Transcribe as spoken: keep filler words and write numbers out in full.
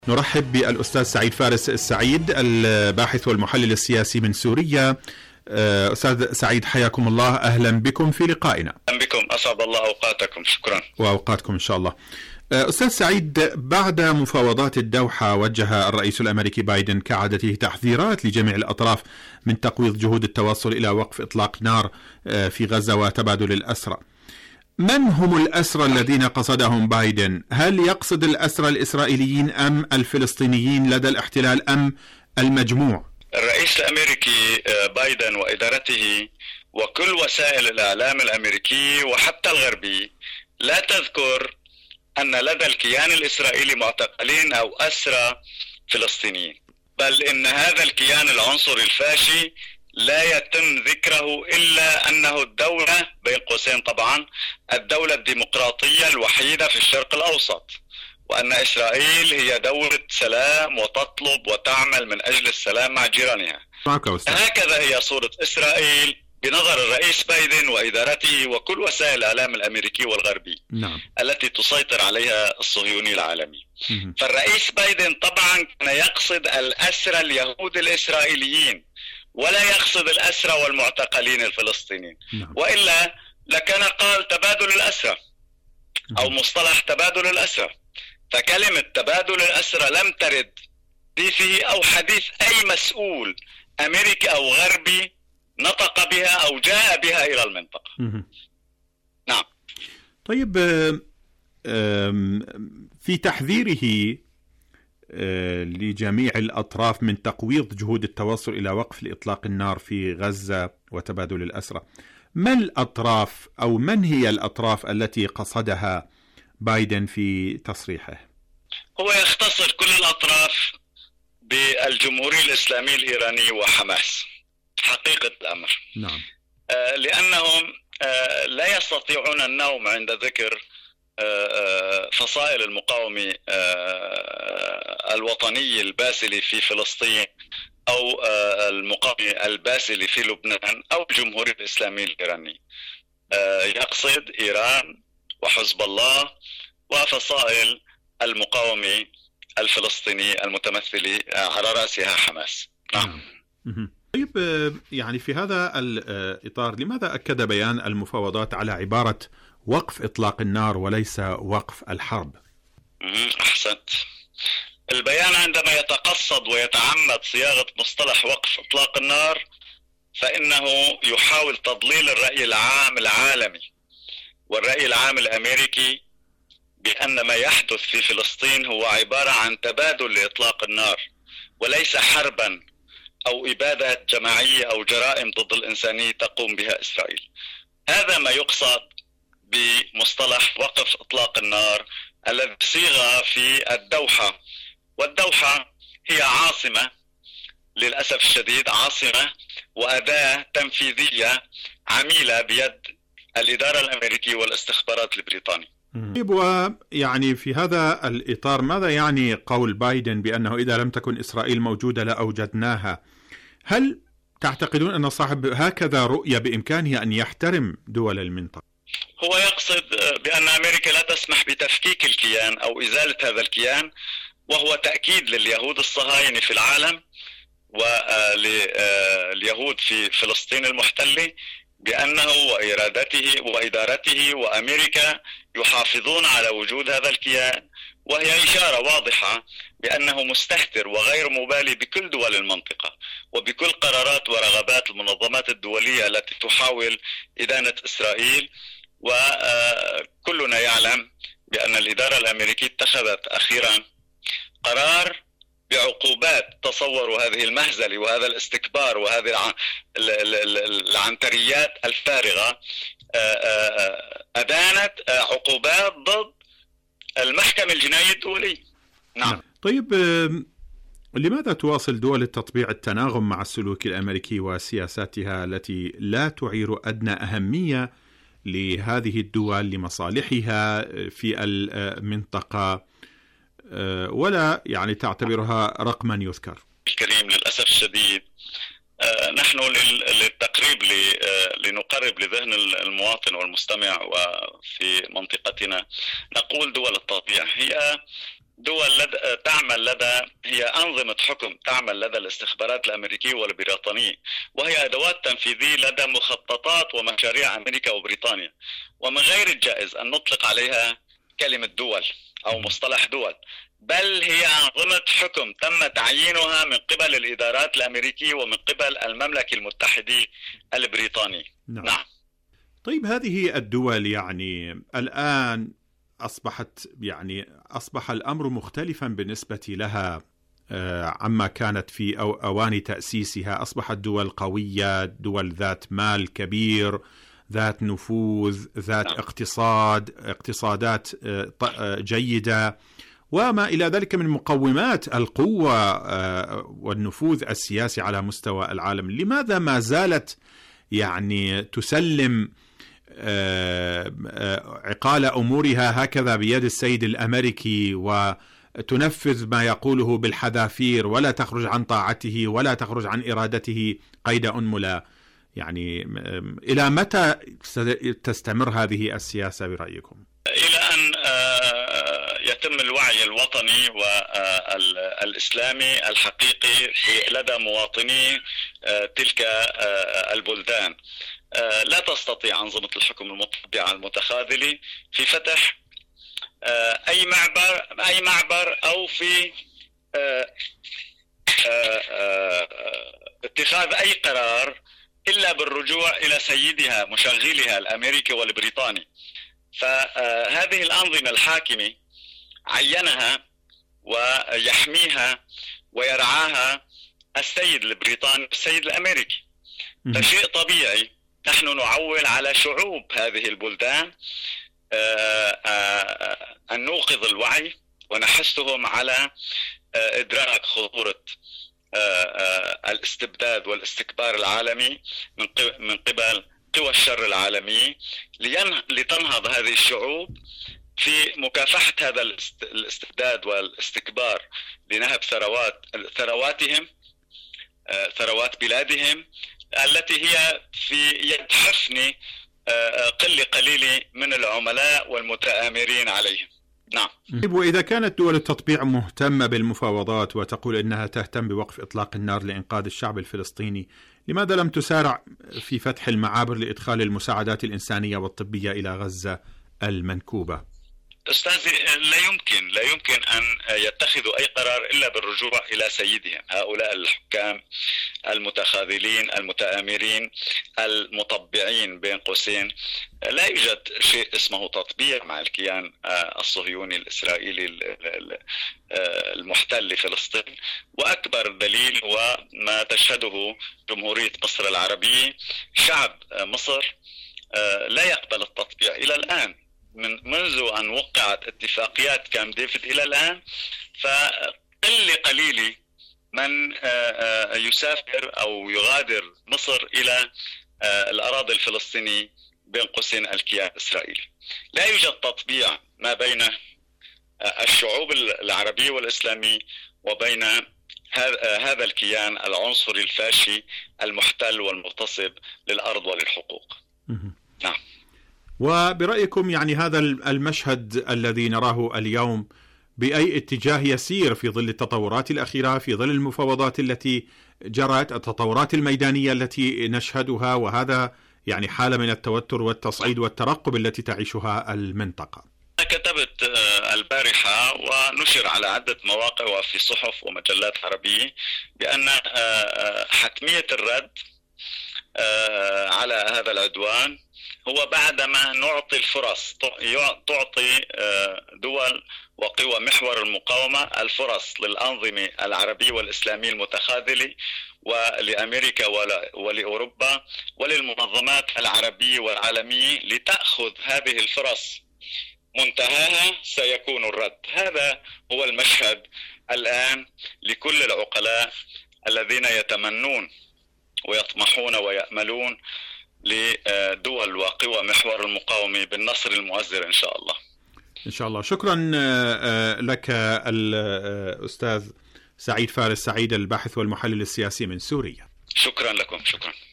نرحب بالأستاذ سعيد فارس السعيد الباحث والمحلل السياسي من سوريا. أستاذ سعيد حياكم الله، أهلا بكم في لقائنا. أهلا بكم، أسعد الله أوقاتكم. شكرا. وأوقاتكم إن شاء الله. أستاذ سعيد، بعد مفاوضات الدوحة وجه الرئيس الأمريكي بايدن كعادته تحذيرات لجميع الأطراف من تقويض جهود التوصل إلى وقف إطلاق نار في غزة وتبادل الأسرى. من هم الأسرى الذين قصدهم بايدن؟ هل يقصد الأسرى الإسرائيليين أم الفلسطينيين لدى الاحتلال أم المجموع؟ الرئيس الأمريكي بايدن وإدارته وكل وسائل الإعلام الأمريكي وحتى الغربي لا تذكر أن لدى الكيان الإسرائيلي معتقلين أو أسرى فلسطينيين، بل إن هذا الكيان العنصري الفاشي لا يتم ذكره إلا أنه الدولة بين قوسين طبعا الدولة الديمقراطية الوحيدة في الشرق الأوسط، وأن إسرائيل هي دولة سلام وتطلب وتعمل من أجل السلام مع جيرانها. هكذا هي صورة إسرائيل بنظر الرئيس بايدن وإدارته وكل وسائل الإعلام الأمريكي والغربي نعم. التي تسيطر عليها الصهيوني العالمي. مم. فالرئيس بايدن طبعا كان يقصد الأسرى اليهود الإسرائيليين ولا يقصد الأسرى والمعتقلين الفلسطينيين. نعم. وإلا لكان قال تبادل الأسرى أو مصطلح تبادل الأسرى، فكلمة تبادل الأسرى لم ترد في فيه أو حديث أي مسؤول أمريكي أو غربي نطق بها أو جاء بها إلى المنطقة. مم. نعم. طيب، في تحذيره لجميع الأطراف من تقويض جهود التوصل إلى وقف لإطلاق النار في غزة وتبادل الأسرى، ما الأطراف أو من هي الأطراف التي قصدها بايدن في تصريحه؟ هو يختصر كل الأطراف بالجمهورية الإسلامية الإيرانية وحماس حقيقة الأمر. نعم. آه لأنهم آه لا يستطيعون النوم عند ذكر فصائل المقاومة الوطني الباسلي في فلسطين أو المقاومة الباسلي في لبنان أو الجمهورية الإسلامية الإيرانية. يقصد إيران وحزب الله وفصائل المقاومة الفلسطينية المتمثلة على رأسها حماس. نعم. طيب، يعني في هذا الإطار لماذا أكد بيان المفاوضات على عبارة وقف إطلاق النار وليس وقف الحرب؟ أحسنت. البيان عندما يتقصد ويتعمد صياغة مصطلح وقف إطلاق النار فإنه يحاول تضليل الرأي العام العالمي والرأي العام الأمريكي بأن ما يحدث في فلسطين هو عبارة عن تبادل لإطلاق النار وليس حربا أو إبادة جماعية أو جرائم ضد الإنسانية تقوم بها إسرائيل. هذا ما يقصد بمصطلح وقف إطلاق النار الذي صيغ في الدوحة، والدوحة هي عاصمة للأسف الشديد، عاصمة وأداة تنفيذية عميلة بيد الإدارة الأمريكية والاستخبارات البريطانية. طيب، ويعني في هذا الإطار ماذا يعني قول بايدن بأنه إذا لم تكن إسرائيل موجودة لأوجدناها؟ هل تعتقدون أن صاحب هكذا رؤية بإمكانه أن يحترم دول المنطقة؟ هو يقصد بأن أمريكا لا تسمح بتفكيك الكيان أو إزالة هذا الكيان، وهو تأكيد لليهود الصهاينة في العالم ولليهود في فلسطين المحتلة بأنه وإرادته وإدارته وأمريكا يحافظون على وجود هذا الكيان، وهي إشارة واضحة بأنه مستهتر وغير مبالي بكل دول المنطقة وبكل قرارات ورغبات المنظمات الدولية التي تحاول إدانة إسرائيل. وكلنا يعلم بأن الإدارة الأمريكية اتخذت أخيرا قرار بعقوبات. تصوروا هذه المهزلة وهذا الاستكبار وهذه العنتريات الفارغة، أدانت عقوبات ضد المحكمة الجنائية الدولية. نعم. طيب، لماذا تواصل دول التطبيع التناغم مع السلوك الأمريكي وسياساتها التي لا تعير أدنى أهمية لهذه الدول لمصالحها في المنطقة ولا يعني تعتبرها رقما يذكر؟ الكريم، للأسف الشديد نحن للتقريب لنقرب لذهن المواطن والمستمع وفي منطقتنا نقول دول التطبيع هي دول لدى تعمل لدى هي أنظمة حكم تعمل لدى الاستخبارات الأمريكية والبريطانية، وهي أدوات تنفيذية لدى مخططات ومشاريع أمريكا وبريطانيا، ومن غير الجائز أن نطلق عليها كلمة دول أو مصطلح دول، بل هي أنظمة حكم تم تعيينها من قبل الإدارات الأمريكية ومن قبل المملكة المتحدة البريطانية. نعم. نعم. طيب هذه الدول يعني الآن أصبحت يعني أصبح الأمر مختلفا بالنسبة لها عما كانت في أوان تأسيسها. أصبحت دول قوية، دول ذات مال كبير، ذات نفوذ، ذات اقتصاد، اقتصادات جيدة وما إلى ذلك من مقومات القوة والنفوذ السياسي على مستوى العالم. لماذا ما زالت يعني تسلم عقال أمورها هكذا بيد السيد الأمريكي وتنفذ ما يقوله بالحذافير ولا تخرج عن طاعته ولا تخرج عن إرادته قيد أنملة؟ يعني إلى متى تستمر هذه السياسة برأيكم؟ إلى أن يتم الوعي الوطني والإسلامي الحقيقي لدى مواطني تلك البلدان. لا تستطيع أنظمة الحكم المتبعة المتخاذلة في فتح أي معبر أي معبر أو في اتخاذ أي قرار إلا بالرجوع إلى سيدها مشغلها الأمريكي والبريطاني. فهذه الأنظمة الحاكمة عينها ويحميها ويرعاها السيد البريطاني والسيد الأمريكي. فشيء طبيعي نحن نعول على شعوب هذه البلدان أن نوقظ الوعي ونحثهم على إدراك خطورة الاستبداد والاستكبار العالمي من قبل قوى الشر العالمية، لتنهض هذه الشعوب في مكافحة هذا الاستبداد والاستكبار لنهب ثروات ثرواتهم ثروات بلادهم التي هي في يد حفن قلة قليلة من العملاء والمتآمرين عليهم. نعم. وإذا كانت دول التطبيع مهتمة بالمفاوضات وتقول إنها تهتم بوقف إطلاق النار لإنقاذ الشعب الفلسطيني، لماذا لم تسارع في فتح المعابر لإدخال المساعدات الإنسانية والطبية إلى غزة المنكوبة؟ أستاذي، لا يمكن لا يمكن أن يتخذوا أي قرار إلا بالرجوع إلى سيدهم. هؤلاء الحكام المتخاذلين المتآمرين المطبعين بين قوسين، لا يوجد شيء اسمه تطبيع مع الكيان الصهيوني الإسرائيلي المحتل لفلسطين. وأكبر دليل هو ما تشهده جمهورية مصر العربية. شعب مصر لا يقبل التطبيع إلى الآن، من منذ أن وقعت اتفاقيات كامب ديفيد إلى الآن. فقل قليل من يسافر أو يغادر مصر إلى الأراضي الفلسطينية بين قوسين الكيان الإسرائيلي. لا يوجد تطبيع ما بين الشعوب العربية والإسلامية وبين هذا الكيان العنصري الفاشي المحتل والمغتصب للأرض وللحقوق. نعم. وبرأيكم يعني هذا المشهد الذي نراه اليوم بأي اتجاه يسير في ظل التطورات الأخيرة، في ظل المفاوضات التي جرت، التطورات الميدانية التي نشهدها، وهذا يعني حالة من التوتر والتصعيد والترقب التي تعيشها المنطقة؟ كتبت البارحة ونشر على عدة مواقع وفي صحف ومجلات عربية بأن حتمية الرد على هذا العدوان هو بعدما نعطي الفرص، تعطي دول وقوى محور المقاومة الفرص للأنظمة العربية والإسلامية المتخاذلة ولأمريكا ولأوروبا وللمنظمات العربية والعالمية لتأخذ هذه الفرص. منتهاها سيكون الرد. هذا هو المشهد الآن لكل العقلاء الذين يتمنون ويطمحون ويأملون لدول وقوى محور المقاومة بالنصر المؤزر إن شاء الله. إن شاء الله. شكرا لك الأستاذ سعيد فارس سعيد، الباحث والمحلل السياسي من سوريا. شكرا لكم. شكرا.